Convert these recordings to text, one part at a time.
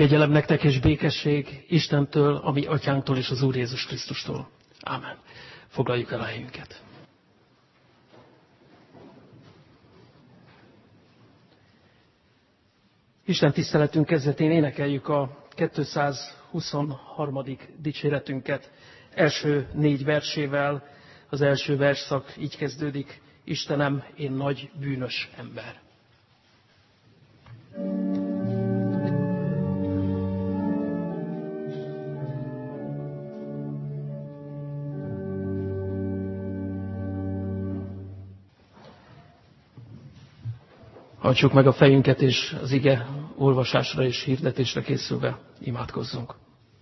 Kegyelem nektek és békesség Istentől, a mi atyánktól és az Úr Jézus Krisztustól. Ámen. Foglaljuk el a helyünket. Isten tiszteletünk kezdetén énekeljük a 223. dicséretünket első 4 versével. Az első versszak így kezdődik: Istenem, én nagy bűnös ember. Hajtsuk meg a fejünket, és az ige olvasásra és hirdetésre készülve imádkozzunk.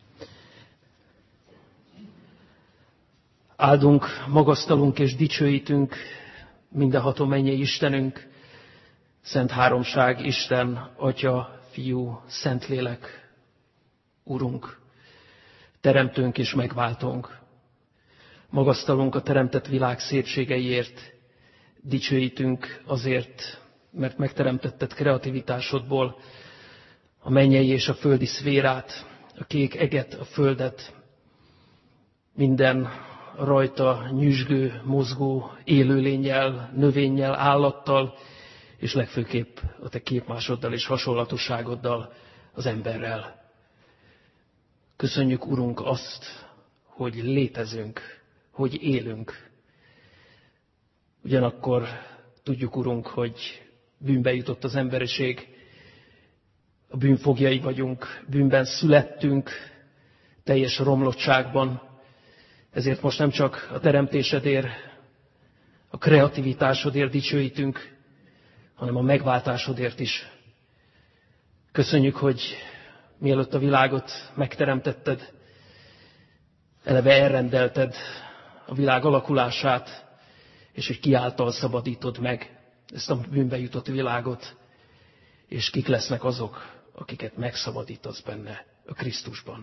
Áldunk, magasztalunk és dicsőítünk mindenható mennyei Istenünk, Szent Háromság, Isten, Atya, Fiú, Szentlélek, Urunk, Teremtőnk és Megváltónk. Magasztalunk a teremtett világ szépségeiért, dicsőítünk azért, mert megteremtetted kreativitásodból a mennyei és a földi szférát, a kék eget, a földet, minden rajta nyüzsgő, mozgó élőlénnyel, növényel, állattal, és legfőképp a te képmásoddal és hasonlatosságoddal, az emberrel. Köszönjük, Urunk, azt, hogy létezünk, hogy élünk. Ugyanakkor tudjuk, Urunk, hogy bűnbe jutott az emberiség, a bűn foglyai vagyunk, bűnben születtünk, teljes romlottságban. Ezért most nem csak a teremtésedért, a kreativitásodért dicsőítünk, hanem a megváltásodért is. Köszönjük, hogy mielőtt a világot megteremtetted, eleve elrendelted a világ alakulását, és hogy ki által szabadítod meg ezt a bűnbe jutott világot, és kik lesznek azok, akiket megszabadítasz benne a Krisztusban.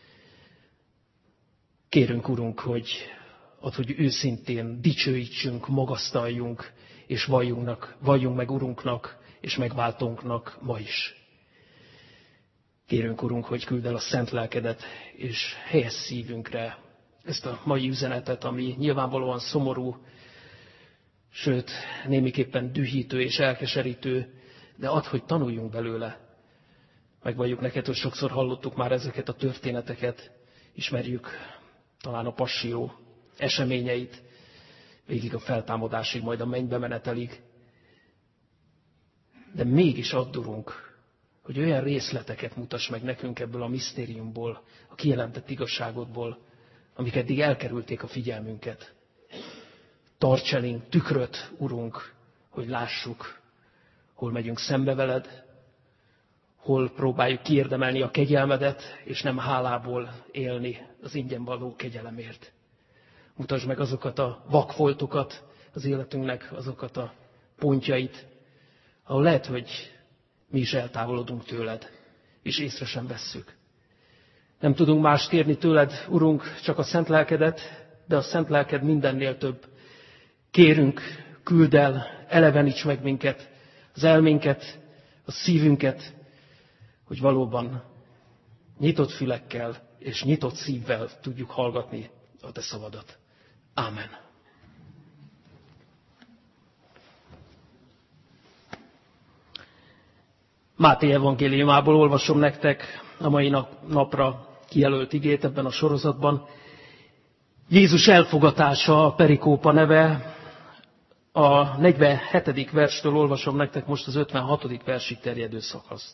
Kérünk, Urunk, hogy add, hogy őszintén dicsőítsünk, magasztaljunk, és valljunk meg Urunknak és Megváltónknak ma is. Kérünk, Urunk, hogy küldd el a szent lelkedet, és helyezz szívünkre ezt a mai üzenetet, ami nyilvánvalóan szomorú, sőt, némiképpen dühítő és elkeserítő, de add, hogy tanuljunk belőle. Megvalljuk neked, hogy sokszor hallottuk már ezeket a történeteket, ismerjük talán a passió eseményeit, végig a feltámadásig, majd a mennybe menetelig. De mégis add, Urunk, hogy olyan részleteket mutass meg nekünk ebből a misztériumból, a kijelentett igazságodból, amik eddig elkerülték a figyelmünket. Tarts elénk tükröt, Urunk, hogy lássuk, hol megyünk szembe veled, hol próbáljuk kiérdemelni a kegyelmedet, és nem hálából élni az ingyen való kegyelemért. Mutasd meg azokat a vakfoltokat az életünknek, azokat a pontjait, ahol lehet, hogy mi is eltávolodunk tőled, és észre sem vesszük. Nem tudunk más kérni tőled, Urunk, csak a szent lelkedet, de a szent lelked mindennél több. Kérünk, küldd el, eleveníts meg minket, az elménket, a szívünket, hogy valóban nyitott fülekkel és nyitott szívvel tudjuk hallgatni a te szavadat. Ámen. Máté evangéliumából olvasom nektek a mai napra kijelölt igét ebben a sorozatban. Jézus elfogatása, a perikópa neve. A 47. verstől olvasom nektek most az 56. versig terjedő szakaszt.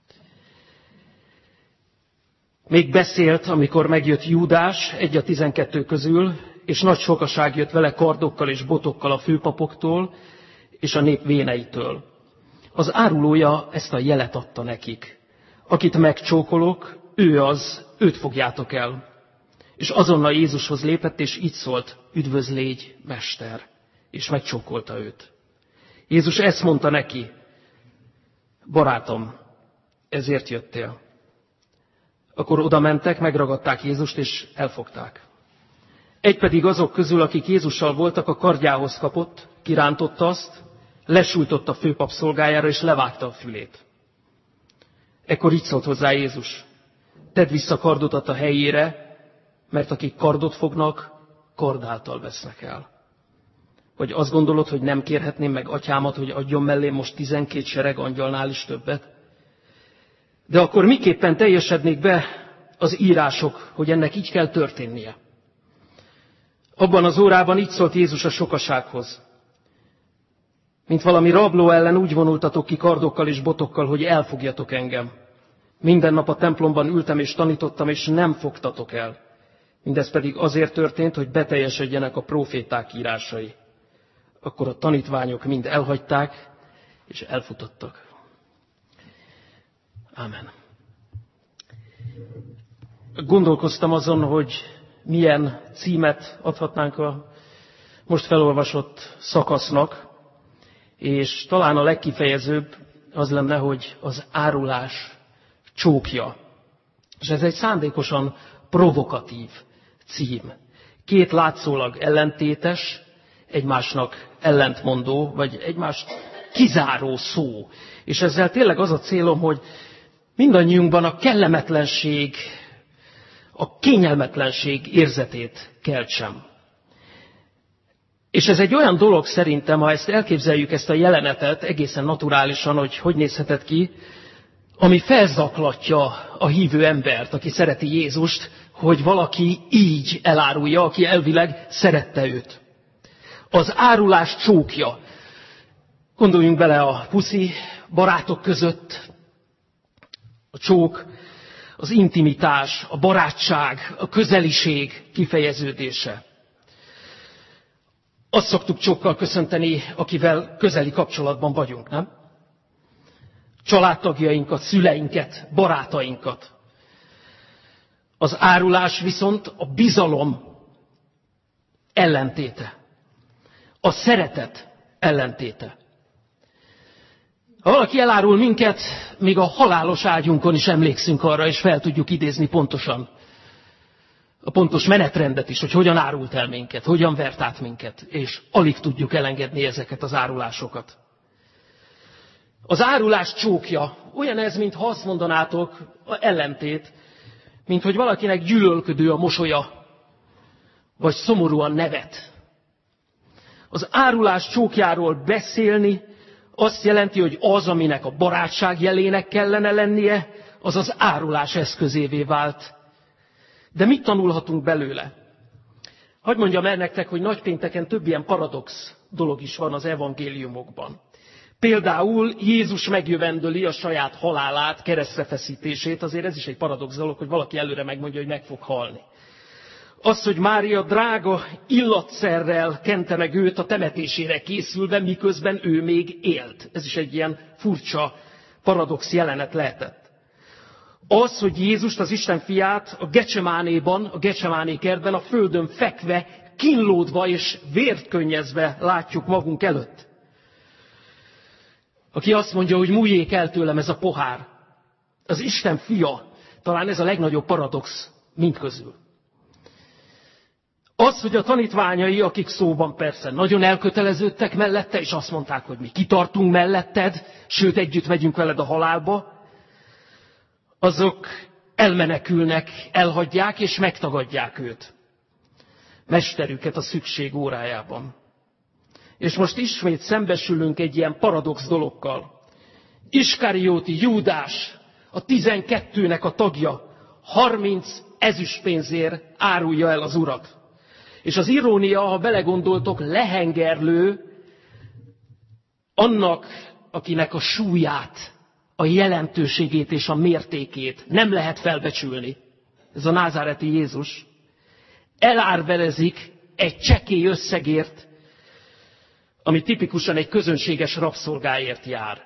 Még beszélt, amikor megjött Júdás, egy a 12 közül, és nagy sokaság jött vele kardokkal és botokkal a főpapoktól és a nép véneitől. Az árulója ezt a jelet adta nekik. Akit megcsókolok, ő az, őt fogjátok el. És azonnal Jézushoz lépett, és így szólt: üdvözl légy, mester! És megcsókolta őt. Jézus ezt mondta neki: barátom, ezért jöttél. Akkor oda mentek, megragadták Jézust, és elfogták. Egy pedig azok közül, akik Jézussal voltak, a kardjához kapott, kirántotta azt, lesújtotta a főpap szolgájára, és levágta a fülét. Ekkor így szólt hozzá Jézus: tedd vissza kardodat a helyére, mert akik kardot fognak, kard által vesznek el. Vagy azt gondolod, hogy nem kérhetném meg atyámat, hogy adjon mellé most 12 sereg angyalnál is többet? De akkor miképpen teljesednék be az írások, hogy ennek így kell történnie? Abban az órában így szólt Jézus a sokasághoz: mint valami rabló ellen úgy vonultatok ki kardokkal és botokkal, hogy elfogjatok engem. Minden nap a templomban ültem és tanítottam, és nem fogtatok el. Mindez pedig azért történt, hogy beteljesedjenek a próféták írásai. Akkor a tanítványok mind elhagyták, és elfutottak. Ámen. Gondolkoztam azon, hogy milyen címet adhatnánk a most felolvasott szakasznak, és talán a legkifejezőbb az lenne, hogy az árulás csókja. És ez egy szándékosan provokatív cím. Két látszólag ellentétes, egymásnak ellentmondó, vagy egymást kizáró szó. És ezzel tényleg az a célom, hogy mindannyiunkban a kellemetlenség, a kényelmetlenség érzetét keltsem. És ez egy olyan dolog szerintem, ha ezt elképzeljük, ezt a jelenetet egészen naturálisan, hogy nézhetett ki, ami felzaklatja a hívő embert, aki szereti Jézust, hogy valaki így elárulja, aki elvileg szerette őt. Az árulás csókja. Gondoljunk bele a puszi barátok között. A csók, az intimitás, a barátság, a közeliség kifejeződése. Azt szoktuk csókkal köszönteni, akivel közeli kapcsolatban vagyunk, nem? Családtagjainkat, szüleinket, barátainkat. Az árulás viszont a bizalom ellentéte. A szeretet ellentéte. Ha valaki elárul minket, még a halálos ágyunkon is emlékszünk arra, és fel tudjuk idézni pontosan a pontos menetrendet is, hogy hogyan árult el minket, hogyan vert át minket, és alig tudjuk elengedni ezeket az árulásokat. Az árulás csókja olyan ez, mintha azt mondanátok, ellentét, mint hogy valakinek gyűlölködő a mosolya, vagy szomorúan nevet. Az árulás csókjáról beszélni azt jelenti, hogy az, aminek a barátság jelének kellene lennie, az az árulás eszközévé vált. De mit tanulhatunk belőle? Hadd mondjam el nektek, hogy nagypénteken több ilyen paradox dolog is van az evangéliumokban. Például Jézus megjövendöli a saját halálát, keresztrefeszítését, azért ez is egy paradox dolog, hogy valaki előre megmondja, hogy meg fog halni. Az, hogy Mária drága illatszerrel kente meg őt a temetésére készülve, miközben ő még élt. Ez is egy ilyen furcsa paradox jelenet lehetett. Az, hogy Jézust, az Isten fiát a Gecsemánéban, a Gecsemáné kertben a földön fekve, kínlódva és vért könnyezve látjuk magunk előtt. Aki azt mondja, hogy múljék el tőlem ez a pohár. Az Isten fia, talán ez a legnagyobb paradox mindközül. Az, hogy a tanítványai, akik szóban persze nagyon elköteleződtek mellette, és azt mondták, hogy mi kitartunk melletted, sőt együtt megyünk veled a halálba, azok elmenekülnek, elhagyják és megtagadják őt. Mesterüket a szükség órájában. És most ismét szembesülünk egy ilyen paradox dologgal. Iskarióti Júdás, a 12-nek a tagja, 30 ezüstpénzért árulja el az Urat. És az irónia, ha belegondoltok, lehengerlő annak, akinek a súlyát, a jelentőségét és a mértékét nem lehet felbecsülni. Ez a názáreti Jézus. Elárverezik egy csekély összegért, ami tipikusan egy közönséges rabszolgáért jár.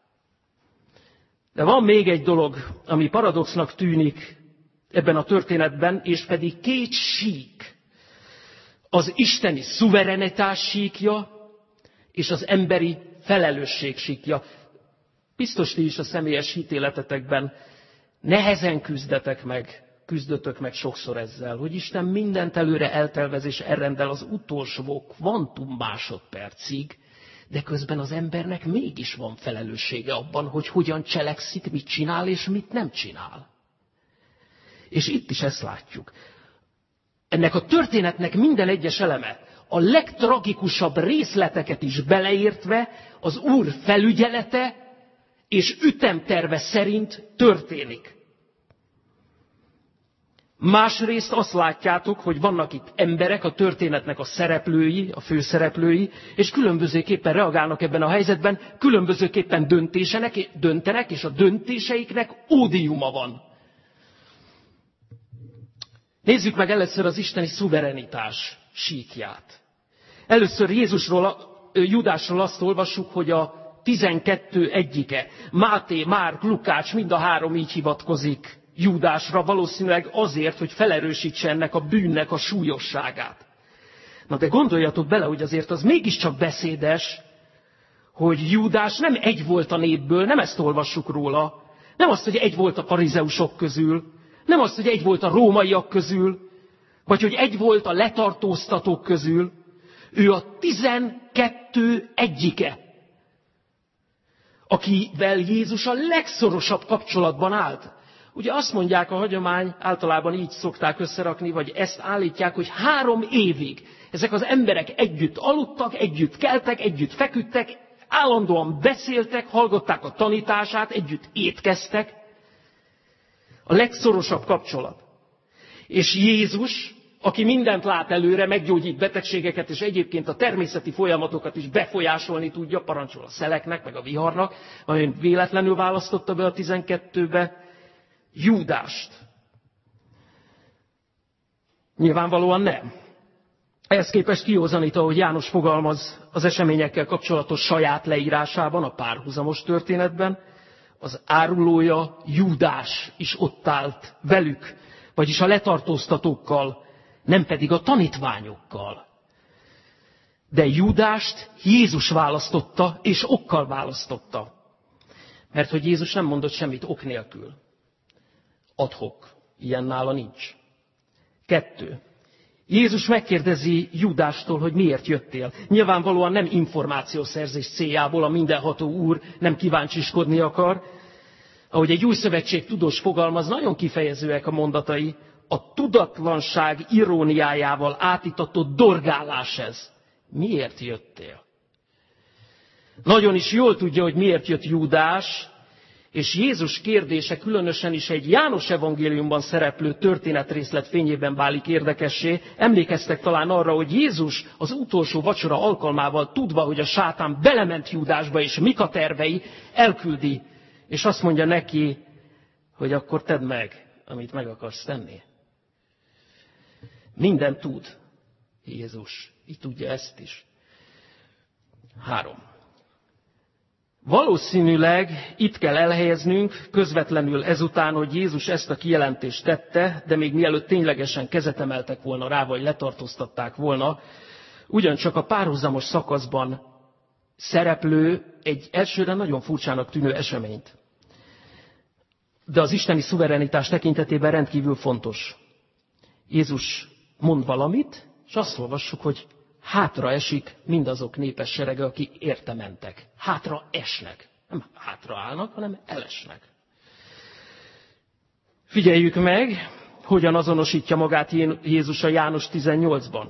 De van még egy dolog, ami paradoxnak tűnik ebben a történetben, és pedig két sík. Az isteni szuverenitás síkja, és az emberi felelősség síkja. Biztos ti is a személyes hitéletetekben nehezen küzdötök meg sokszor ezzel, hogy Isten mindent előre eltervez és elrendel az utolsó kvantum másodpercig, De közben az embernek mégis van felelőssége abban, hogy hogyan cselekszik, mit csinál és mit nem csinál. És itt is ezt látjuk. Ennek a történetnek minden egyes eleme, a legtragikusabb részleteket is beleértve, az Úr felügyelete és ütemterve szerint történik. Másrészt azt látjátok, hogy vannak itt emberek, a történetnek a szereplői, a főszereplői, és különbözőképpen reagálnak ebben a helyzetben, különbözőképpen döntenek, és a döntéseiknek ódiuma van. Nézzük meg először az isteni szuverenitás síkját. Először Júdásról azt olvassuk, hogy a 12 egyike, Máté, Márk, Lukács, mind a három így hivatkozik Júdásra, valószínűleg azért, hogy felerősítse ennek a bűnnek a súlyosságát. Na de gondoljatok bele, hogy azért az mégiscsak beszédes, hogy Júdás nem egy volt a népből, nem ezt olvassuk róla, nem azt, hogy egy volt a farizeusok közül, nem azt, hogy egy volt a rómaiak közül, vagy hogy egy volt a letartóztatók közül. Ő a 12 egyike, akivel Jézus a legszorosabb kapcsolatban állt. Ugye azt mondják, a hagyomány általában így szokták összerakni, vagy ezt állítják, hogy 3 évig ezek az emberek együtt aludtak, együtt keltek, együtt feküdtek, állandóan beszéltek, hallgatták a tanítását, együtt étkeztek. A legszorosabb kapcsolat. És Jézus, aki mindent lát előre, meggyógyít betegségeket, és egyébként a természeti folyamatokat is befolyásolni tudja, parancsol a szeleknek, meg a viharnak, vajon véletlenül választotta be a 12-be Júdást? Nyilvánvalóan nem. Ehhez képest kiózanít, ahogy János fogalmaz az eseményekkel kapcsolatos saját leírásában, a párhuzamos történetben, az árulója Júdás is ott állt velük, vagyis a letartóztatókkal, nem pedig a tanítványokkal. De Júdást Jézus választotta, és okkal választotta. Mert hogy Jézus nem mondott semmit ok nélkül. Ad hoc. Ilyen nála nincs. 2. Jézus megkérdezi Júdástól, hogy miért jöttél. Nyilvánvalóan nem információszerzés céljából, a mindenható Úr nem kíváncsiskodni akar. Ahogy egy új szövetség tudós fogalmaz, nagyon kifejezőek a mondatai. A tudatlanság iróniájával átítatott dorgálás ez. Miért jöttél? Nagyon is jól tudja, hogy miért jött Júdás, és Jézus kérdése különösen is egy János evangéliumban szereplő történetrészlet fényében válik érdekessé. Emlékeztek talán arra, hogy Jézus az utolsó vacsora alkalmával, tudva, hogy a sátán belement Júdásba, és mik a tervei, elküldi, és azt mondja neki, hogy akkor tedd meg, amit meg akarsz tenni. Mindent tud Jézus. Így tudja ezt is. 3. Valószínűleg itt kell elhelyeznünk közvetlenül ezután, hogy Jézus ezt a kijelentést tette, de még mielőtt ténylegesen kezet emeltek volna rá, vagy letartóztatták volna, ugyancsak a párhuzamos szakaszban szereplő egy elsőre nagyon furcsának tűnő eseményt. De az isteni szuverenitás tekintetében rendkívül fontos. Jézus mond valamit, és azt olvassuk, hogy hátra esik mindazok népes serege, akik érte mentek. Hátra esnek. Nem hátra állnak, hanem elesnek. Figyeljük meg, hogyan azonosítja magát Jézus a János 18-ban.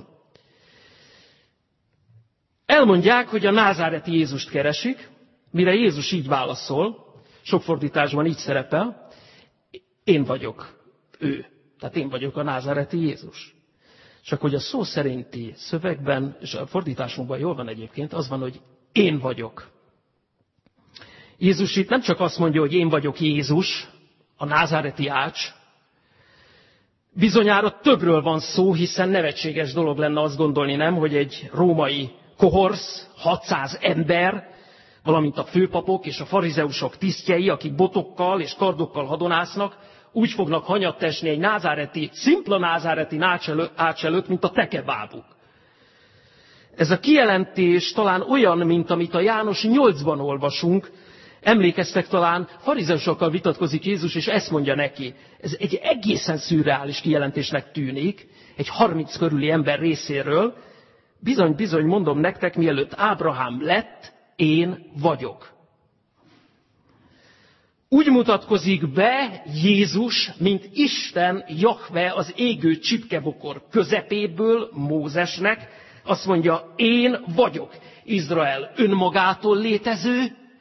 Elmondják, hogy a názáreti Jézust keresik, mire Jézus így válaszol, sok fordításban így szerepel, én vagyok ő. Tehát én vagyok a názáreti Jézus. Csak hogy a szó szerinti szövegben, és a fordításunkban jól van egyébként, az van, hogy én vagyok. Jézus itt nem csak azt mondja, hogy én vagyok Jézus, a názáreti ács. Bizonyára többről van szó, hiszen nevetséges dolog lenne azt gondolni, nem, hogy egy római kohorsz, 600 ember, valamint a főpapok és a farizeusok tisztjei, akik botokkal és kardokkal hadonásznak, úgy fognak hanyatt esni egy názáreti, szimpla názáreti ács előtt, mint a tekebábuk. Ez a kijelentés talán olyan, mint amit a János 8-ban olvasunk. Emlékeztek talán, farizeusokkal vitatkozik Jézus, és ezt mondja neki. Ez egy egészen szürreális kijelentésnek tűnik, egy 30 körüli ember részéről, bizony mondom nektek, mielőtt Ábrahám lett, én vagyok. Úgy mutatkozik be Jézus, mint Isten, Jahve az égő csipkebokor közepéből Mózesnek. Azt mondja, én vagyok Izrael önmagától létező,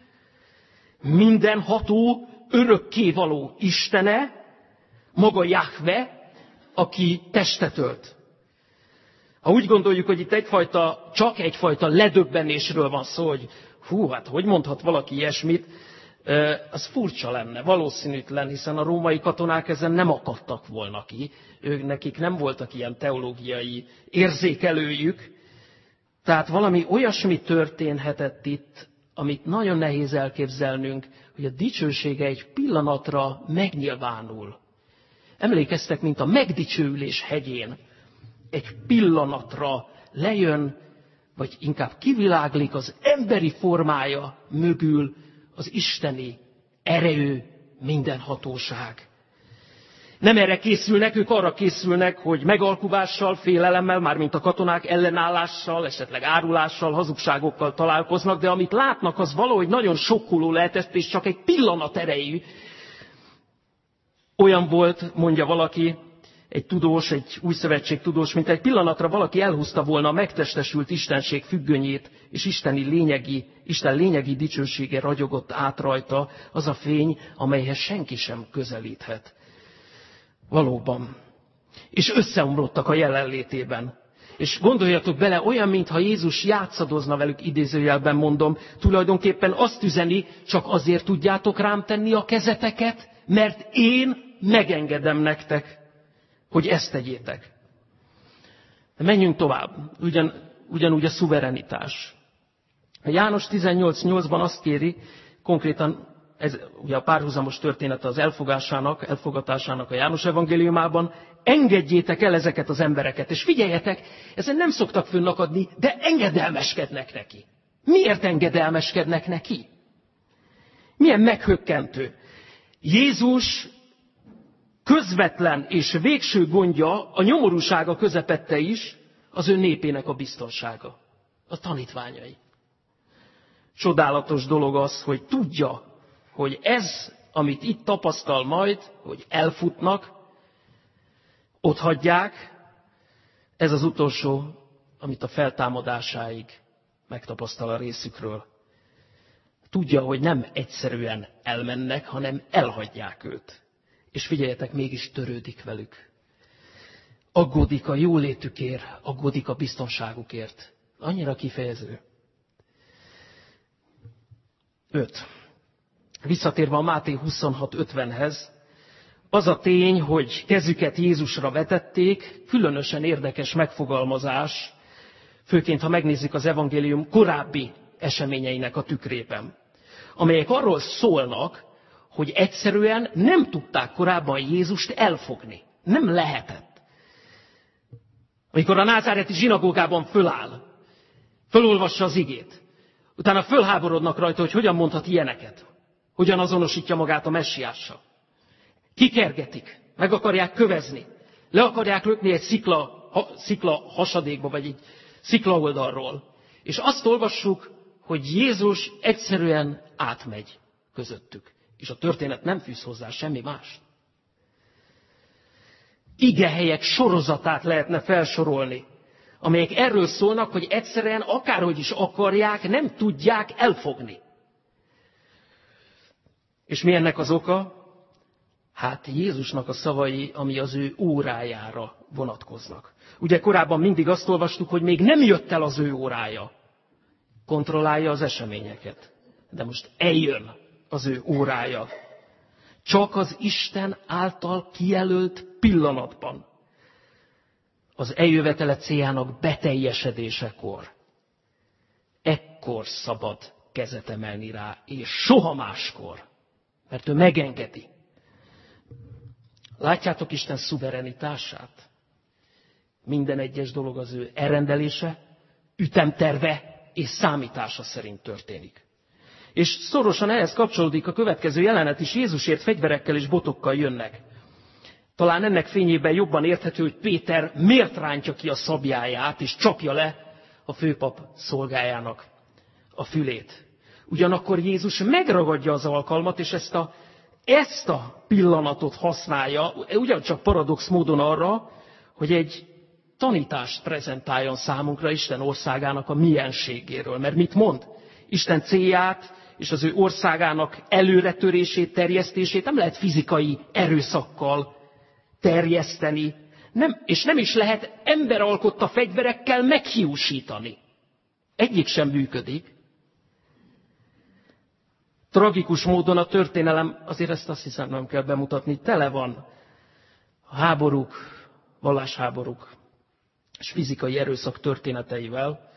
mindenható, örökkévaló Istene, maga Jahve, aki testet ölt. Ha úgy gondoljuk, hogy itt csak egyfajta ledöbbenésről van szó, hogy hát hogy mondhat valaki ilyesmit, az furcsa lenne, valószínűtlen, hiszen a római katonák ezen nem akadtak volna ki. Nekik nem voltak ilyen teológiai érzékelőjük. Tehát valami olyasmi történhetett itt, amit nagyon nehéz elképzelnünk, hogy a dicsősége egy pillanatra megnyilvánul. Emlékeztek, mint a megdicsőülés hegyén. Egy pillanatra lejön, vagy inkább kiviláglik az emberi formája mögül az isteni erő, mindenhatóság. Nem erre készülnek, ők arra készülnek, hogy megalkuvással, félelemmel, mármint a katonák ellenállással, esetleg árulással, hazugságokkal találkoznak, de amit látnak, az valahogy nagyon sokkoló lehetett, és csak egy pillanat erejű. Olyan volt, mondja valaki, egy tudós, egy új szövetség tudós, mint egy pillanatra valaki elhúzta volna a megtestesült istenség függönyét, és Isten lényegi dicsősége ragyogott át rajta, az a fény, amelyhez senki sem közelíthet. Valóban. És összeomlottak a jelenlétében. És gondoljatok bele, olyan, mintha Jézus játszadozna velük, idézőjelben mondom, tulajdonképpen azt üzeni, csak azért tudjátok rám tenni a kezeteket, mert én megengedem nektek, hogy ezt tegyétek. De menjünk tovább. Ugyanúgy a szuverenitás. A János 18:8-ban azt kéri, konkrétan ez ugye a párhuzamos története az elfogatásának a János evangéliumában, engedjétek el ezeket az embereket, és figyeljetek, ezen nem szoktak fönnakadni, de engedelmeskednek neki. Miért engedelmeskednek neki? Milyen meghökkentő. Jézus közvetlen és végső gondja, a nyomorúsága közepette is az ő népének a biztonsága. A tanítványai. Csodálatos dolog az, hogy tudja, hogy ez, amit itt tapasztal majd, hogy elfutnak, otthagyják, ez az utolsó, amit a feltámadásáig megtapasztal a részükről. Tudja, hogy nem egyszerűen elmennek, hanem elhagyják őt. És figyeljetek, mégis törődik velük. Aggódik a jólétükért, aggódik a biztonságukért. Annyira kifejező. 5. Visszatérve a Máté 26:50-hez, az a tény, hogy kezüket Jézusra vetették, különösen érdekes megfogalmazás, főként ha megnézzük az evangélium korábbi eseményeinek a tükrében, amelyek arról szólnak, hogy egyszerűen nem tudták korábban Jézust elfogni. Nem lehetett. Amikor a názáreti zsinagógában föláll, fölolvassa az igét, utána fölháborodnak rajta, hogy hogyan mondhat ilyeneket, hogyan azonosítja magát a messiással. Kikergetik, meg akarják kövezni, le akarják lökni egy szikla hasadékba, vagy egy szikla oldalról. És azt olvassuk, hogy Jézus egyszerűen átmegy közöttük. És a történet nem fűz hozzá semmi mást. Igehelyek sorozatát lehetne felsorolni, amelyek erről szólnak, hogy egyszerűen akárhogy is akarják, nem tudják elfogni. És mi ennek az oka? Hát Jézusnak a szavai, ami az ő órájára vonatkoznak. Ugye korábban mindig azt olvastuk, hogy még nem jött el az ő órája. Kontrollálja az eseményeket. De most eljön az ő órája. Csak az Isten által kijelölt pillanatban. Az eljövetele céljának beteljesedésekor. Ekkor szabad kezet emelni rá, és soha máskor. Mert ő megengedi. Látjátok Isten szuverenitását? Minden egyes dolog az ő elrendelése, ütemterve és számítása szerint történik. És szorosan ehhez kapcsolódik a következő jelenet is, Jézusért fegyverekkel és botokkal jönnek. Talán ennek fényében jobban érthető, hogy Péter miért rántja ki a szablyáját és csapja le a főpap szolgájának a fülét. Ugyanakkor Jézus megragadja az alkalmat, és ezt a pillanatot használja, ugyancsak paradox módon arra, hogy egy tanítást prezentáljon számunkra Isten országának a mienségéről. Mert mit mond? Isten célját és az ő országának előretörését, terjesztését nem lehet fizikai erőszakkal terjeszteni, és nem is lehet emberalkotta fegyverekkel meghiúsítani. Egyik sem működik. Tragikus módon a történelem, azért ezt azt hiszem nem kell bemutatni, tele van a háborúk, vallásháborúk és fizikai erőszak történeteivel.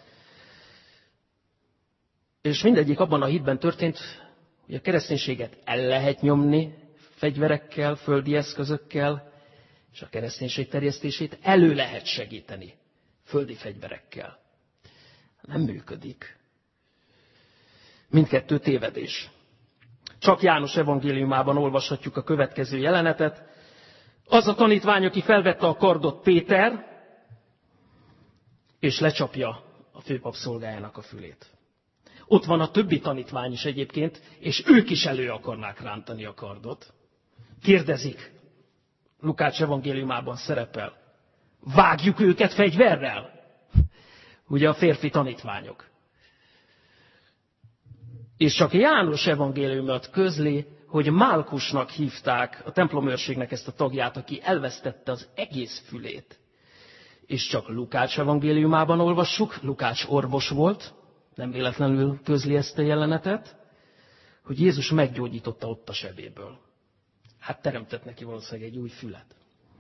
És mindegyik abban a hitben történt, hogy a kereszténységet el lehet nyomni fegyverekkel, földi eszközökkel, és a kereszténység terjesztését elő lehet segíteni földi fegyverekkel. Nem működik. Mindkettő tévedés. Csak János evangéliumában olvashatjuk a következő jelenetet. Az a tanítvány, aki felvette a kardot, Péter, és lecsapja a főpap szolgájának a fülét. Ott van a többi tanítvány is egyébként, és ők is elő akarnák rántani a kardot. Kérdezik, Lukács evangéliumában szerepel, vágjuk őket fegyverrel? Ugye a férfi tanítványok. És csak János evangéliumot közli, hogy Málkusnak hívták a templomőrségnek ezt a tagját, aki elvesztette az egész fülét. És csak Lukács evangéliumában olvassuk, Lukács orvos volt, nem véletlenül közli ezt a jelenetet, hogy Jézus meggyógyította ott a sebéből. Hát teremtett neki valószínűleg egy új fület.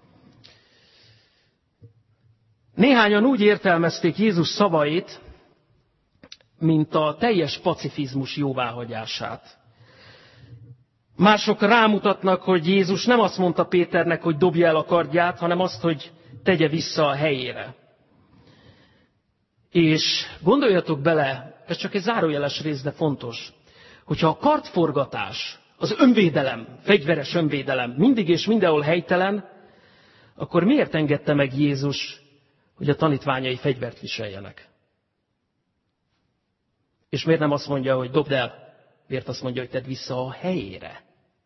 Néhányan úgy értelmezték Jézus szavait, mint a teljes pacifizmus jóváhagyását. Mások rámutatnak, hogy Jézus nem azt mondta Péternek, hogy dobja el a kardját, hanem azt, hogy tegye vissza a helyére. És gondoljatok bele, ez csak egy zárójeles rész, de fontos, hogyha a kardforgatás, az önvédelem, fegyveres önvédelem mindig és mindenhol helytelen, akkor miért engedte meg Jézus, hogy a tanítványai fegyvert viseljenek? És miért nem azt mondja, hogy dobd el? Miért azt mondja, hogy tedd vissza a helyére?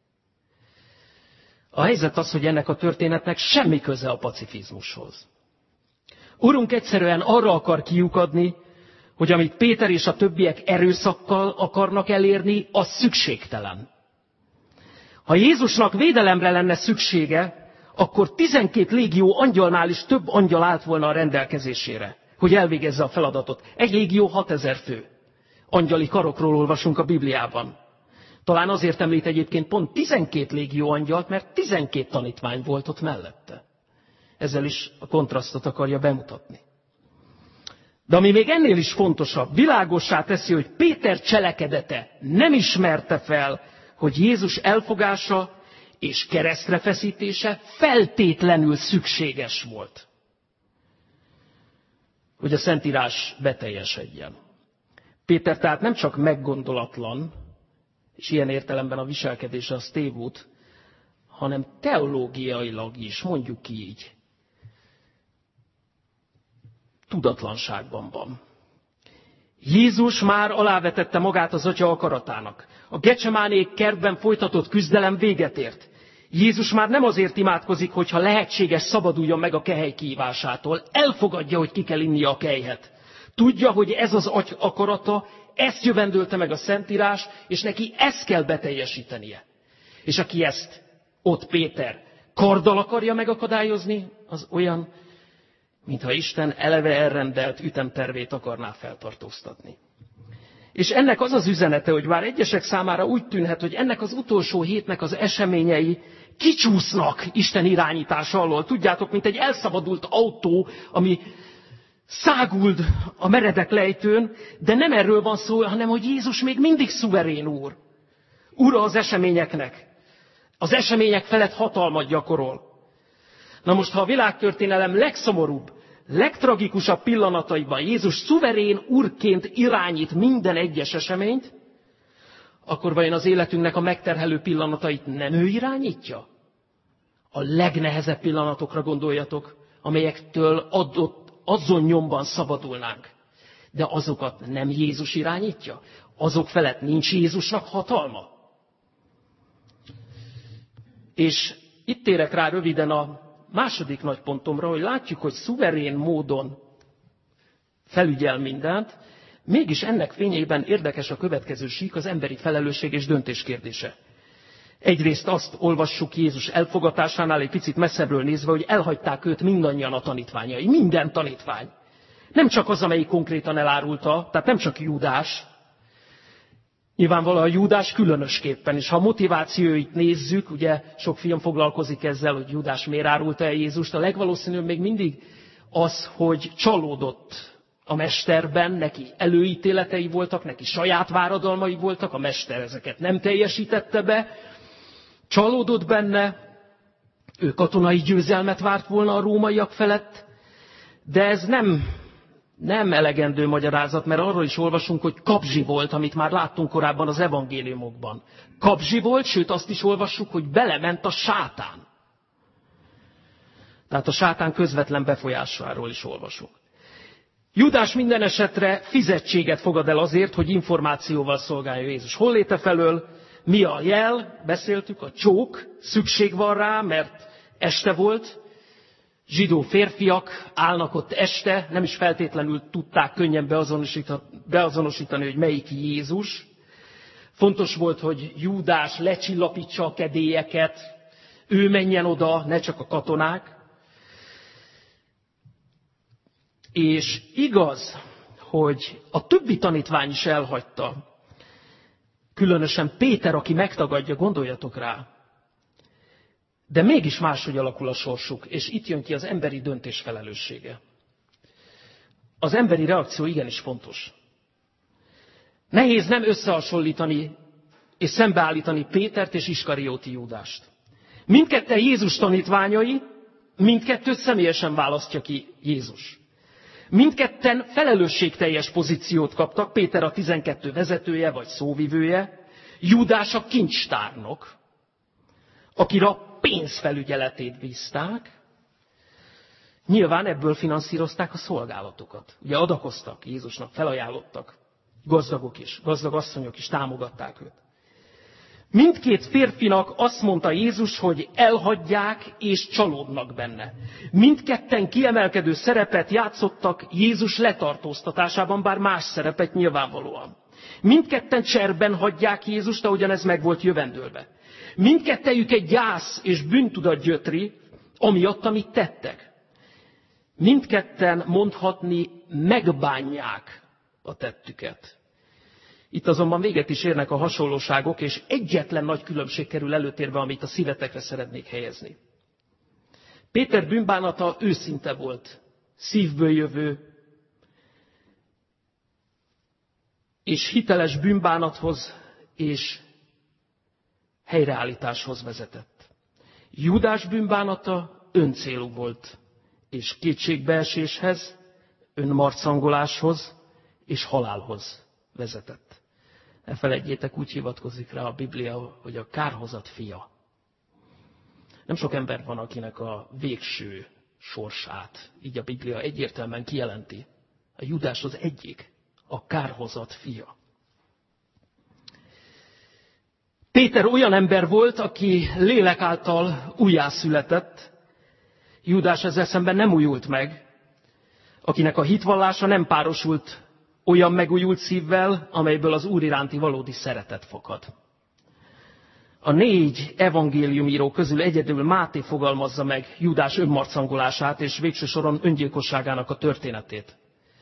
A helyzet az, hogy ennek a történetnek semmi köze a pacifizmushoz. Urunk egyszerűen arra akar kiukadni, hogy amit Péter és a többiek erőszakkal akarnak elérni, az szükségtelen. Ha Jézusnak védelemre lenne szüksége, akkor 12 légió angyalnál is több angyal állt volna a rendelkezésére, hogy elvégezze a feladatot. Egy légió 6000 fő. Angyali karokról olvasunk a Bibliában. Talán azért említ egyébként pont 12 légió angyalt, mert 12 tanítvány volt ott mellette. Ezzel is a kontrasztot akarja bemutatni. De ami még ennél is fontosabb, világossá teszi, hogy Péter cselekedete nem ismerte fel, hogy Jézus elfogása és keresztre feszítése feltétlenül szükséges volt, hogy a Szentírás beteljesedjen. Péter tehát nem csak meggondolatlan, és ilyen értelemben a viselkedése az tévút, hanem teológiailag is, mondjuk ki így, tudatlanságban van. Jézus már alávetette magát az Atya akaratának. A Gecsemáné kertben folytatott küzdelem véget ért. Jézus már nem azért imádkozik, hogyha lehetséges szabaduljon meg a kehely kihívásától. Elfogadja, hogy ki kell innia a kelyhet. Tudja, hogy ez az Atya akarata, ezt jövendölte meg a Szentírás, és neki ezt kell beteljesítenie. És aki ezt, ott Péter, karddal akarja megakadályozni, az olyan, mintha Isten eleve elrendelt ütemtervét akarná feltartóztatni. És ennek az az üzenete, hogy bár egyesek számára úgy tűnhet, hogy ennek az utolsó hétnek az eseményei kicsúsznak Isten irányítása alól. Tudjátok, mint egy elszabadult autó, ami száguld a meredek lejtőn, de nem erről van szó, hanem hogy Jézus még mindig szuverén úr. Ura az eseményeknek. Az események felett hatalmat gyakorol. Na most, ha a világtörténelem legszomorúbb, legtragikusabb pillanataiban Jézus szuverén úrként irányít minden egyes eseményt, akkor vajon az életünknek a megterhelő pillanatait nem ő irányítja? A legnehezebb pillanatokra gondoljatok, amelyektől azon nyomban szabadulnánk. De azokat nem Jézus irányítja? Azok felett nincs Jézusnak hatalma? És itt térek rá röviden a második nagy pontomra, hogy látjuk, hogy szuverén módon felügyel mindent, mégis ennek fényében érdekes a következő sík, az emberi felelősség és döntés kérdése. Egyrészt azt olvassuk Jézus elfogatásánál egy picit messzebbről nézve, hogy elhagyták őt mindannyian a tanítványai, minden tanítvány. Nem csak az, amelyik konkrétan elárulta, tehát nem csak Júdás. Nyilvánvalóan Júdás különösképpen, és ha a motivációit nézzük, ugye sok film foglalkozik ezzel, hogy Júdás miért árulta el Jézust, a legvalószínűbb még mindig az, hogy csalódott a mesterben, neki előítéletei voltak, neki saját váradalmai voltak, a mester ezeket nem teljesítette be, csalódott benne, ő katonai győzelmet várt volna a rómaiak felett, de ez nem elegendő magyarázat, mert arról is olvasunk, hogy kapzsi volt, amit már láttunk korábban az evangéliumokban. Kapzsi volt, sőt azt is olvassuk, hogy belement a sátán. Tehát a sátán közvetlen befolyásáról is olvasunk. Júdás minden esetre fizetséget fogad el azért, hogy információval szolgálja Jézus holléte felől. Mi a jel? Beszéltük, a csók, szükség van rá, mert este volt. Zsidó férfiak állnak ott este, nem is feltétlenül tudták könnyen beazonosítani, hogy melyik Jézus. Fontos volt, hogy Júdás lecsillapítsa a kedélyeket, ő menjen oda, ne csak a katonák. És igaz, hogy a többi tanítvány is elhagyta, különösen Péter, aki megtagadja, gondoljatok rá. De mégis máshogy alakul a sorsuk, és itt jön ki az emberi döntés felelőssége. Az emberi reakció igenis fontos. Nehéz nem összehasonlítani és szembeállítani Pétert és Iskarióti Júdást. Mindketten Jézus tanítványai, mindkettőt személyesen választja ki Jézus. Mindketten felelősségteljes pozíciót kaptak, Péter a 12 vezetője vagy szóvivője, Júdás a kincstárnok, akire a pénzfelügyeletét bízták. Nyilván ebből finanszírozták a szolgálatokat. Ugye adakoztak Jézusnak, felajánlottak, gazdagok is, gazdag asszonyok is támogatták őt. Mindkét férfinak azt mondta Jézus, hogy elhagyják és csalódnak benne. Mindketten kiemelkedő szerepet játszottak Jézus letartóztatásában, bár más szerepet nyilvánvalóan. Mindketten cserben hagyják Jézust, ahogyan ez meg volt jövendőlve. Mindkettejüket gyász és bűntudat gyötri, amiatt, amit tettek. Mindketten mondhatni megbánják a tettüket. Itt azonban véget is érnek a hasonlóságok, és egyetlen nagy különbség kerül előtérbe, amit a szívetekre szeretnék helyezni. Péter bűnbánata őszinte volt, szívből jövő, és hiteles bűnbánathoz és helyreállításhoz vezetett. Júdás bűnbánata öncélú volt, és kétségbeeséshez, önmarcangoláshoz és halálhoz vezetett. Ne feledjétek, úgy hivatkozik rá a Biblia, hogy a kárhozat fia. Nem sok ember van, akinek a végső sorsát, így a Biblia egyértelműen kijelenti. A Júdás az egyik, a kárhozat fia. Péter olyan ember volt, aki lélek által újjászületett. Júdás ezzel szemben nem újult meg, akinek a hitvallása nem párosult olyan megújult szívvel, amelyből az Úr iránti valódi szeretet fakad. A 4 evangéliumíró közül egyedül Máté fogalmazza meg Júdás önmarcangolását és végső soron öngyilkosságának a történetét.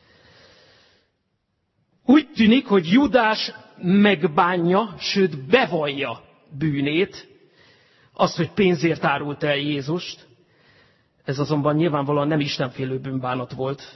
Úgy tűnik, hogy Júdás megbánja, sőt bevallja bűnét, azt, hogy pénzért árult el Jézust. Ez azonban nyilvánvalóan nem istenfélő bűnbánat volt,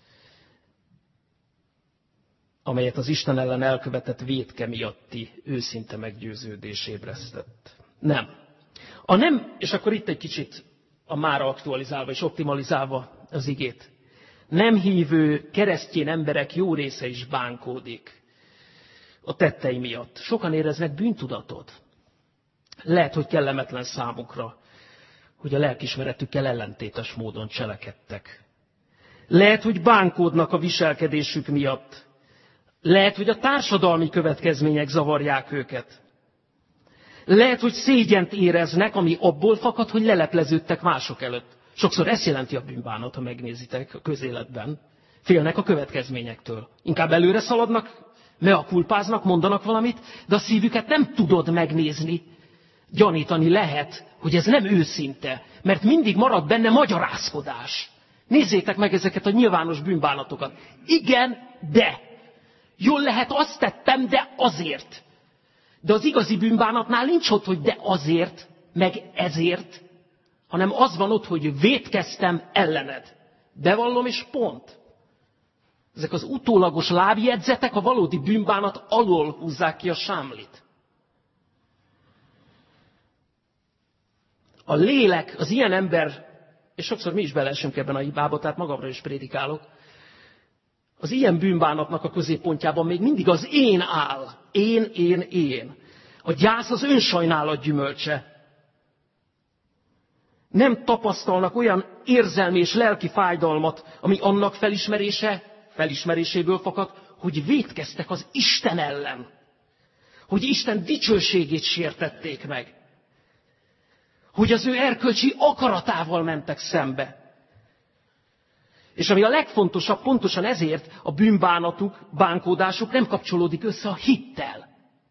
amelyet az Isten ellen elkövetett vétke miatti őszinte meggyőződés ébresztett. Nem. A nem, és akkor itt egy kicsit a mára aktualizálva és optimalizálva az igét. Nem hívő keresztény emberek jó része is bánkódik a tettei miatt. Sokan éreznek bűntudatot. Lehet, hogy kellemetlen számukra, hogy a lelkiismeretükkel ellentétes módon cselekedtek. Lehet, hogy bánkódnak a viselkedésük miatt. Lehet, hogy a társadalmi következmények zavarják őket. Lehet, hogy szégyent éreznek, ami abból fakad, hogy lelepleződtek mások előtt. Sokszor ezt jelenti a bűnbánat, ha megnézitek a közéletben. Félnek a következményektől. Inkább előre szaladnak, mea culpáznak, mondanak valamit, de a szívüket nem tudod megnézni. Gyanítani lehet, hogy ez nem őszinte, mert mindig marad benne magyarázkodás. Nézzétek meg ezeket a nyilvános bűnbánatokat. Igen, de. Jól lehet, azt tettem, de azért. De az igazi bűnbánatnál nincs ott, hogy de azért, meg ezért, hanem az van ott, hogy vétkeztem ellened. Bevallom és pont. Ezek az utólagos lábjegyzetek a valódi bűnbánat alól húzzák ki a sámlit. A lélek, az ilyen ember, és sokszor mi is beleesünk ebben a hibába, tehát magamra is prédikálok, az ilyen bűnbánatnak a középpontjában még mindig az én áll. Én. A gyász az önsajnálat gyümölcse. Nem tapasztalnak olyan érzelmi és lelki fájdalmat, ami annak felismeréséből fakad, hogy vétkeztek az Isten ellen. Hogy Isten dicsőségét sértették meg. Hogy az ő erkölcsi akaratával mentek szembe. És ami a legfontosabb, pontosan ezért a bűnbánatuk, bánkódásuk nem kapcsolódik össze a hittel.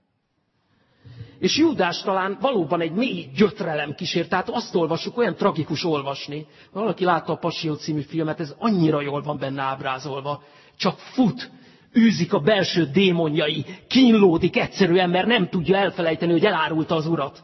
És Júdás talán valóban egy mély gyötrelem kísért, tehát azt olvassuk, olyan tragikus olvasni. Valaki látta a Passió című filmet, ez annyira jól van benne ábrázolva. Csak fut, űzik a belső démonjai, kínlódik egyszerűen, mert nem tudja elfelejteni, hogy elárulta az Urat.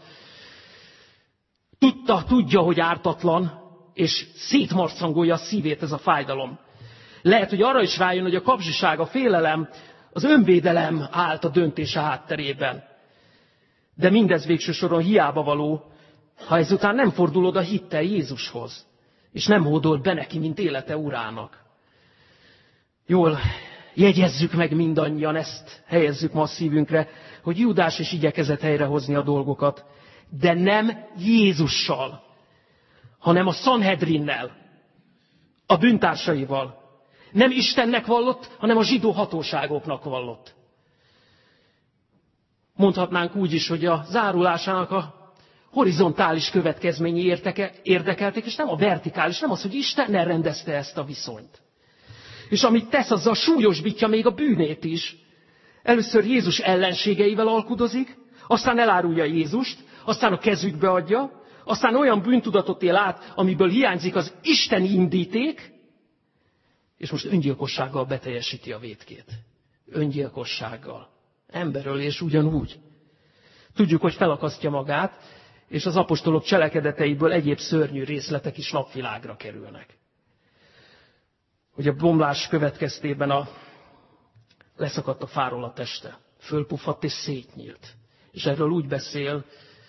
Tudja, hogy ártatlan, és szétmarcangolja a szívét ez a fájdalom. Lehet, hogy arra is rájön, hogy a kapzsiság, a félelem, az önvédelem állt a döntése hátterében. De mindez végső soron hiába való, ha ezután nem fordul oda hittel Jézushoz, és nem hódol be neki, mint élete urának. Jól jegyezzük meg mindannyian, ezt helyezzük ma a szívünkre, hogy Júdás is igyekezett helyrehozni a dolgokat, de nem Jézussal, hanem a Sanhedrinnel, a bűntársaival. Nem Istennek vallott, hanem a zsidó hatóságoknak vallott. Mondhatnánk úgy is, hogy a zárulásának a horizontális következményei érdekelték, és nem a vertikális, nem az, hogy Istennel rendezte ezt a viszonyt. És amit tesz, azzal súlyosbítja még a bűnét is. Először Jézus ellenségeivel alkudozik, aztán elárulja Jézust, aztán a kezükbe adja, aztán olyan bűntudatot él át, amiből hiányzik az isteni indíték, és most öngyilkossággal beteljesíti a vétkét. Öngyilkossággal. Emberölés ugyanúgy. Tudjuk, hogy felakasztja magát, és az apostolok cselekedeteiből egyéb szörnyű részletek is napvilágra kerülnek. Hogy a bomlás következtében leszakadt a fáról a teste. Fölpuffadt és szétnyílt. És erről úgy beszél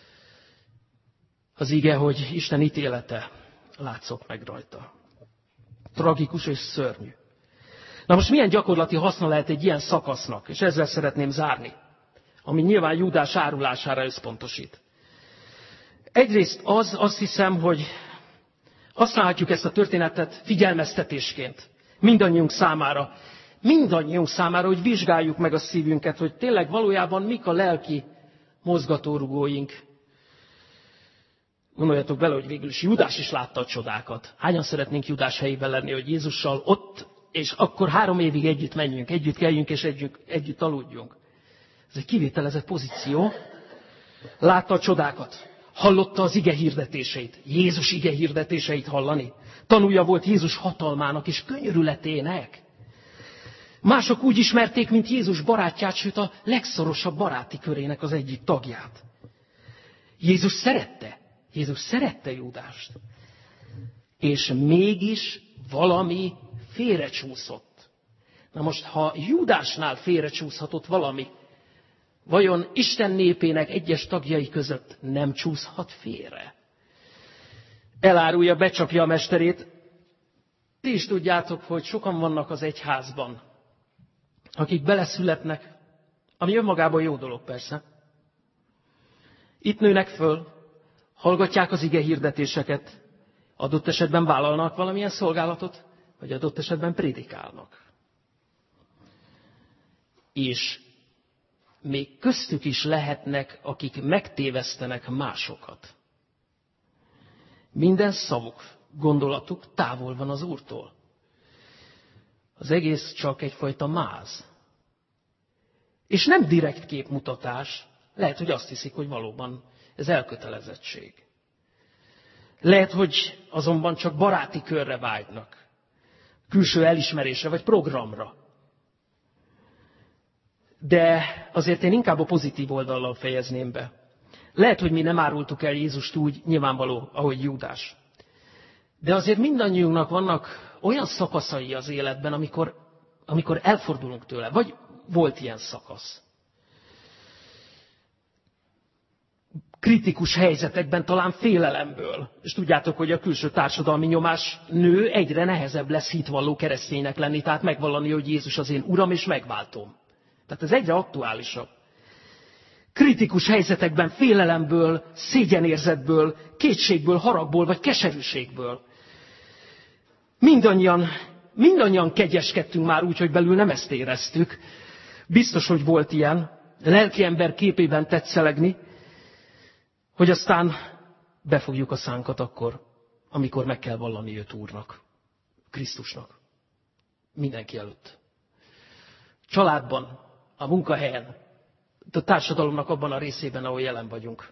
az ige, hogy Isten ítélete látszott meg rajta. Tragikus és szörnyű. Na most milyen gyakorlati haszna lehet egy ilyen szakasznak, és ezzel szeretném zárni, ami nyilván Júdás árulására összpontosít. Egyrészt azt hiszem, hogy használhatjuk ezt a történetet figyelmeztetésként mindannyiunk számára, hogy vizsgáljuk meg a szívünket, hogy tényleg valójában mik a lelki mozgatórugóink. Gondoljatok bele, hogy végül is Júdás is látta a csodákat. Hányan szeretnénk Júdás helyében lenni, hogy Jézussal ott, és akkor 3 évig együtt menjünk, együtt keljünk, és együtt aludjunk. Ez egy kivételezett pozíció. Látta a csodákat. Hallotta az ige hirdetéseit. Jézus ige hirdetéseit hallani. Tanúja volt Jézus hatalmának és könyörületének. Mások úgy ismerték, mint Jézus barátját, sőt a legszorosabb baráti körének az egyik tagját. Jézus szerette Júdást. És mégis valami félrecsúszott. Na most, ha Júdásnál félrecsúszhatott valami, vajon Isten népének egyes tagjai között nem csúszhat félre? Elárulja, becsapja a mesterét. Ti is tudjátok, hogy sokan vannak az egyházban, akik beleszületnek, ami önmagában jó dolog persze. Itt nőnek föl, hallgatják az ige hirdetéseket, adott esetben vállalnak valamilyen szolgálatot, vagy adott esetben prédikálnak. És még köztük is lehetnek, akik megtévesztenek másokat. Minden szavuk, gondolatuk távol van az Úrtól. Az egész csak egyfajta máz. És nem direkt képmutatás. Lehet, hogy azt hiszik, hogy valóban ez elkötelezettség. Lehet, hogy azonban csak baráti körre vágynak. Külső elismerésre vagy programra. De azért én inkább a pozitív oldallal fejezném be. Lehet, hogy mi nem árultuk el Jézust úgy nyilvánvaló, ahogy Júdás. De azért mindannyiunknak vannak olyan szakaszai az életben, amikor elfordulunk tőle. Vagy volt ilyen szakasz. Kritikus helyzetekben talán félelemből. És tudjátok, hogy a külső társadalmi nyomás nő, egyre nehezebb lesz hitvalló kereszténynek lenni, tehát megvallani, hogy Jézus az én Uram és megváltom. Tehát ez egyre aktuálisabb. Kritikus helyzetekben félelemből, szégyenérzetből, kétségből, haragból vagy keserűségből. Mindannyian kegyeskedtünk már úgy, hogy belül nem ezt éreztük. Biztos, hogy volt ilyen. Lelkiember képében tetszelegni, hogy aztán befogjuk a szánkat akkor, amikor meg kell vallani őt Úrnak, Krisztusnak. Mindenki előtt. Családban, a munkahelyen, a társadalomnak abban a részében, ahol jelen vagyunk.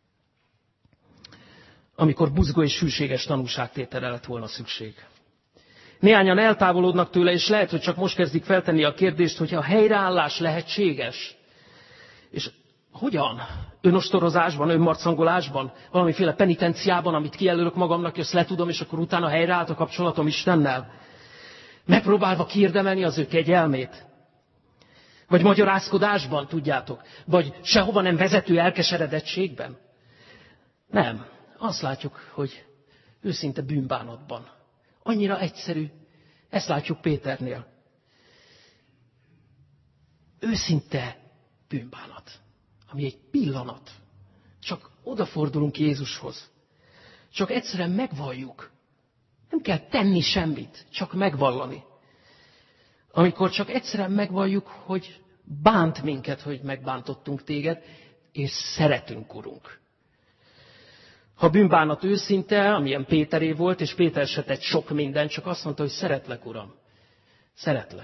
Amikor buzgó és hűséges tanúságtételre lett volna szükség. Néhányan eltávolodnak tőle, és lehet, hogy csak most kezdik feltenni a kérdést, hogy a helyreállás lehetséges. És hogyan? Önostorozásban, önmarcangolásban, valamiféle penitenciában, amit kijelölök magamnak, és ezt letudom, és akkor utána helyreállt a kapcsolatom Istennel? Megpróbálva kiérdemelni az ő kegyelmét? Vagy magyarázkodásban, tudjátok? Vagy sehova nem vezető elkeseredettségben? Nem. Azt látjuk, hogy őszinte bűnbánatban. Annyira egyszerű. Ezt látjuk Péternél. Őszinte bűnbánat. Ami egy pillanat. Csak odafordulunk Jézushoz. Csak egyszerűen megvalljuk. Nem kell tenni semmit, csak megvallani. Amikor csak egyszerűen megvalljuk, hogy bánt minket, hogy megbántottunk téged, és szeretünk, Urunk. Ha bűnbánat őszinte, amilyen Péteré volt, és Péter se tett sok mindent, csak azt mondta, hogy szeretlek, Uram. Szeretlek.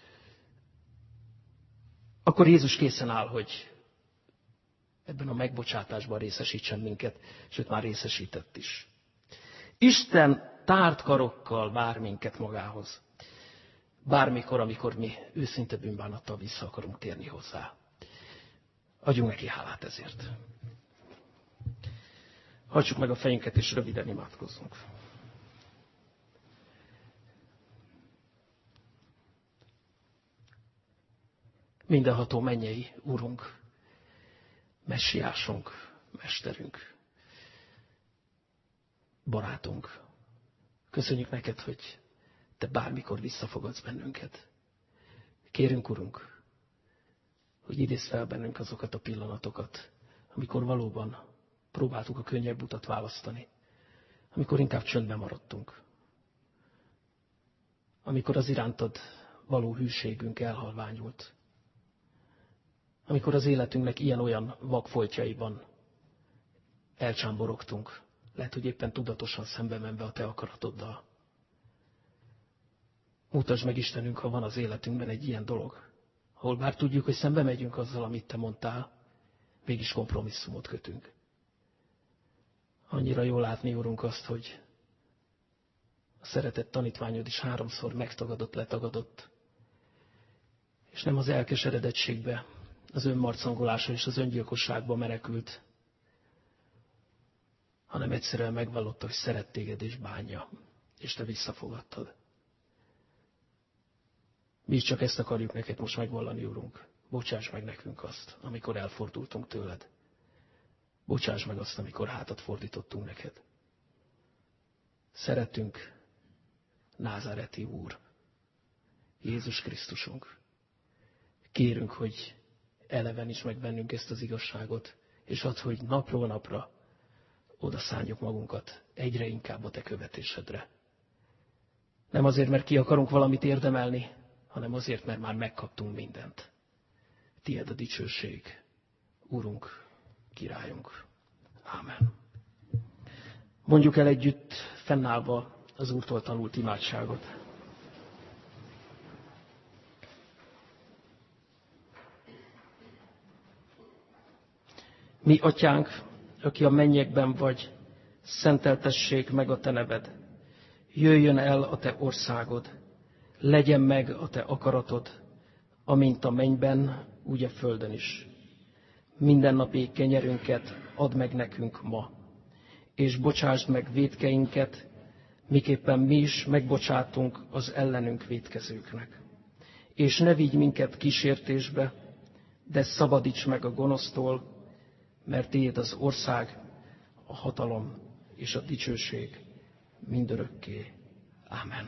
Akkor Jézus készen áll, hogy ebben a megbocsátásban részesítsen minket, sőt már részesített is. Isten tárt karokkal vár minket magához. Bármikor, amikor mi őszinte bűnbánattal vissza akarunk térni hozzá. Adjunk neki hálát ezért. Hajtsuk meg a fejünket, és röviden imádkozzunk. Mindenható mennyei Úrunk, Messiásunk, Mesterünk, barátunk. Köszönjük neked, hogy te bármikor visszafogadsz bennünket. Kérünk, Urunk, hogy idézz fel bennünk azokat a pillanatokat, amikor valóban próbáltuk a könnyebb utat választani, amikor inkább csöndben maradtunk, amikor az irántad való hűségünk elhalványult, amikor az életünknek ilyen-olyan vakfoltjaiban elcsámborogtunk, lehet, hogy éppen tudatosan szembe menve a te akaratoddal. Mutasd meg, Istenünk, ha van az életünkben egy ilyen dolog, ahol bár tudjuk, hogy szembe megyünk azzal, amit te mondtál, mégis kompromisszumot kötünk. Annyira jól látni, Urunk, azt, hogy a szeretett tanítványod is 3-szor megtagadott, letagadott, és nem az elkeseredettségbe, az önmarcangolásra és az öngyilkosságba menekült, hanem egyszerűen megvallotta, hogy szeret téged és bánja, és te visszafogadtad. Mi is csak ezt akarjuk neked most megvallani, Urunk. Bocsáss meg nekünk azt, amikor elfordultunk tőled. Bocsáss meg azt, amikor hátat fordítottunk neked. Szeretünk, Názáreti Úr, Jézus Krisztusunk. Kérünk, hogy eleveníts meg bennünk ezt az igazságot, és add, hogy napról napra odaszálljuk magunkat egyre inkább a te követésedre. Nem azért, mert ki akarunk valamit érdemelni, hanem azért, mert már megkaptunk mindent. Tied a dicsőség, Urunk, Királyunk. Ámen. Mondjuk el együtt fennállva az Úrtól tanult imádságot. Mi, Atyánk, aki a mennyekben vagy, szenteltessék meg a te neved. Jöjjön el a te országod, legyen meg a te akaratod, amint a mennyben, úgy a földön is. Mindennapi kenyerünket add meg nekünk ma, és bocsásd meg vétkeinket, miképpen mi is megbocsátunk az ellenünk vétkezőknek. És ne vigy minket kísértésbe, de szabadíts meg a gonosztól, mert tiéd az ország, a hatalom és a dicsőség mindörökké. Ámen.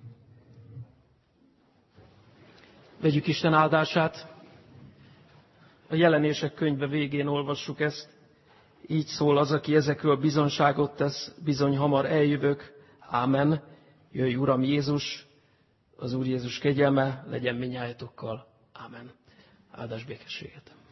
Vegyük Isten áldását. A Jelenések könyve végén olvassuk ezt. Így szól az, aki ezekről bizonyságot tesz, bizony hamar eljövök. Ámen. Jöjj, Uram Jézus, az Úr Jézus kegyelme legyen mindnyájatokkal. Ámen. Áldás békességet.